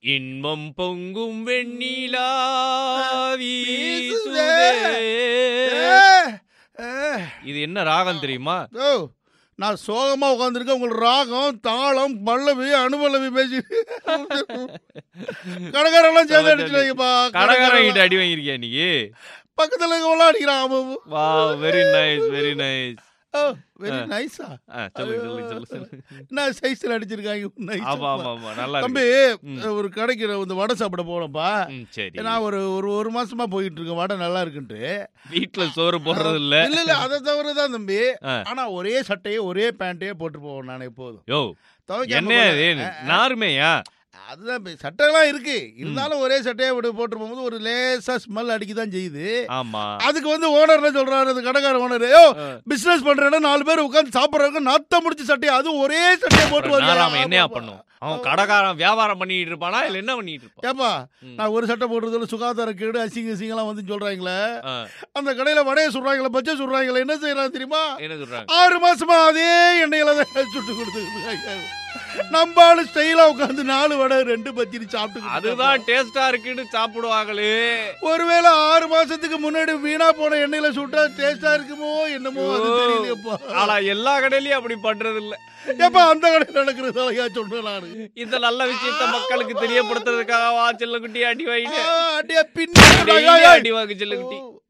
இன்பம் பொங்கும் வெண்ணிலா வீசுதே. வீசுதே. இது என்ன ராகம் தெரியுமா? ஓ, நான் சோகமா உட்காந்துருக்கேன். உங்களுக்கு ராகம், தாளம், பல்லவி, அனுபல்லவி பேசி கடைக்காரெல்லாம் சேர்ந்து அடிச்சுட்டாங்கப்பா. கடற்கரை அடி வாங்கிருக்கியா நீ? பக்கத்துல இருக்கவங்களாம் அடிக்கிறான். வா, very nice, very nice. Very நைஸா? என்ன சைஸ்ல அடிச்சிருக்காங்க. ஆமா ஆமா ஆமா, நல்லா தம்பி, ஒரு கடைக்கு வந்து வடை சாப்பிட போனப்பா. சரி, நான் ஒரு மாசமா போயிட்டு இருக்கேன். வடை நல்லா இருக்குன்ட்டு. வீட்டுல சோறு போடுறது இல்ல. இல்ல அதை தவிரதான் தம்பி. ஆனா ஒரே சட்டையே ஒரே பேண்டையே போட்டு போவேன் நான் எப்போதும். யோ, என்ன நாருமேயா? அதுதான் சட்டைலாம் இருக்கு, இருந்தாலும் ஒரே சட்டையை போட்டு போகும்போது ஒரு லேசா ஸ்மெல் அடிக்கதான் செய்யுது. ஆமா, அதுக்கு வந்து ஓனர் என்ன சொல்றாரு, அந்த கடைக்கார ஓனர், பிசினஸ் பண்றேன்னா 4 பேர் உட்கார்ந்து சாப்பிடுறாங்க, நாத்தம் முடிச்ச சட்டையை அது ஒரே சட்டையை போட்டு வருவாங்க. என்னையா பண்ணும்? அவன் கடைக்காரன் வியாபாரம் பண்ணிட்டு இருப்பானா இல்ல என்ன பண்ணிட்டு இருப்பான்? ஏப்பா, நான் ஒரு சட்டை போடுறதுல சுகாதார கேடு, அசிங்கலாம் வந்து சொல்றாங்களே. அந்த கடையில வடையை சுடுறாங்களே, பச்சை சுடுறாங்களே, என்ன செய்யறாங்க தெரியுமா? என்ன சொல்றாங்க? 6 மாசமா அதே எண்ணெயில தான் சுட்டு கொடுத்து நம்பாலும் ஸ்டைலா உட்காந்து 4 வடை 2 பச்சடி சாப்பிட்டு, அதுதான் டேஸ்டா இருக்குன்னு சாப்பிடுவாங்களே. ஒருவேளை 6 மாசத்துக்கு முன்னாடி வீணா போன எண்ணெயில சுட்டா டேஸ்டா இருக்குமோ என்னமோ, அது தெரியலையப்பா. ஆனா எல்லா கடையிலயும் அப்படி பண்றது இல்ல. ஏப்பா, அந்த கடையில் நடக்கிறதாலயா சொன்னேன் நானு. இந்த நல்ல விஷயத்த மக்களுக்கு தெரியப்படுத்துறதுக்காக வா செல்லக்குட்டி அடி வாங்கிட்டு அடியா பின்னாடி அடி வாங்க செல்லக்குட்டி.